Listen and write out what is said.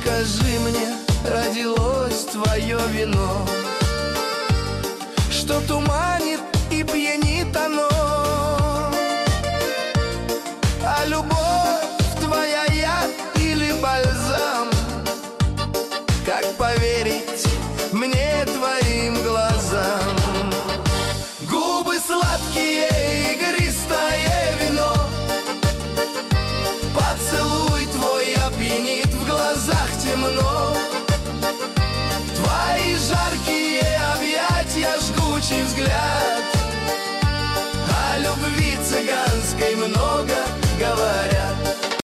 скажи мне, родилось твое вино, что туманит и пьянит оно? А любовь твоя яд или бальзам? Как поверить мне твоим глазам? Губы сладкие, игристое вино, поцелуй твой опьянит, в глазах темно. Твои жаркие объятия, жгучий взгляд